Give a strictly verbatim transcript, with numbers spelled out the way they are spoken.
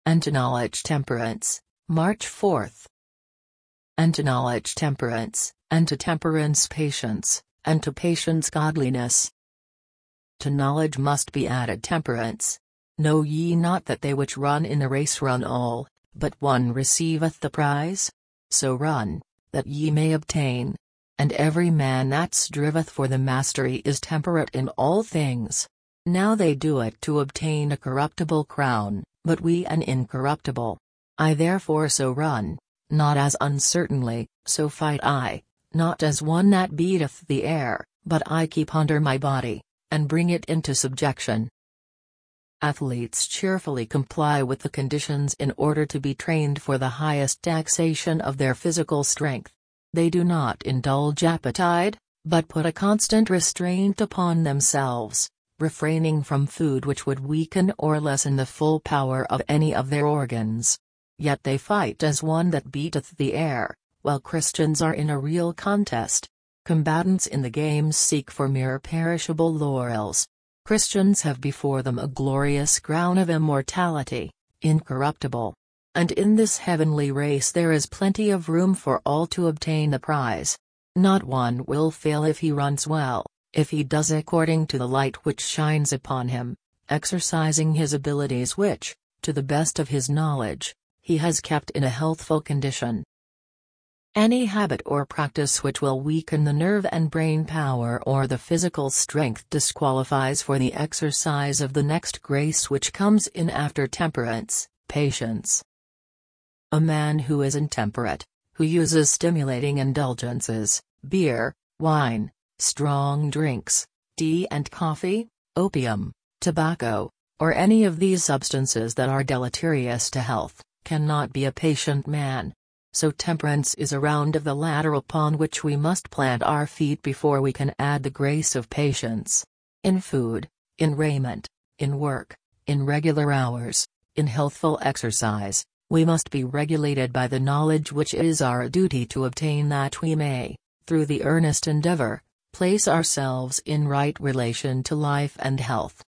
and to knowledge temperance, March fourth. And to knowledge temperance, and to temperance patience, and to patience godliness. To knowledge must be added temperance. Know ye not that they which run in the race run all, but one receiveth the prize? So run, that ye may obtain. And every man that striveth for the mastery is temperate in all things. Now they do it to obtain a corruptible crown, but we an incorruptible. I therefore so run, not as uncertainly, so fight I, not as one that beateth the air, but I keep under my body, and bring it into subjection. Athletes cheerfully comply with the conditions in order to be trained for the highest taxation of their physical strength. They do not indulge appetite, but put a constant restraint upon themselves, refraining from food which would weaken or lessen the full power of any of their organs. Yet they fight as one that beateth the air, while Christians are in a real contest. Combatants in the games seek for mere perishable laurels. Christians have before them a glorious crown of immortality, incorruptible. And in this heavenly race there is plenty of room for all to obtain the prize. Not one will fail if he runs well, if he does according to the light which shines upon him, exercising his abilities which, to the best of his knowledge, he has kept in a healthful condition. Any habit or practice which will weaken the nerve and brain power or the physical strength disqualifies for the exercise of the next grace which comes in after temperance, patience. A man who is intemperate, who uses stimulating indulgences, beer, wine, strong drinks, tea and coffee, opium, tobacco, or any of these substances that are deleterious to health, cannot be a patient man. So temperance is a round of the ladder upon which we must plant our feet before we can add the grace of patience. In food, in raiment, in work, in regular hours, in healthful exercise, we must be regulated by the knowledge which it is our duty to obtain, that we may, through the earnest endeavor, place ourselves in right relation to life and health.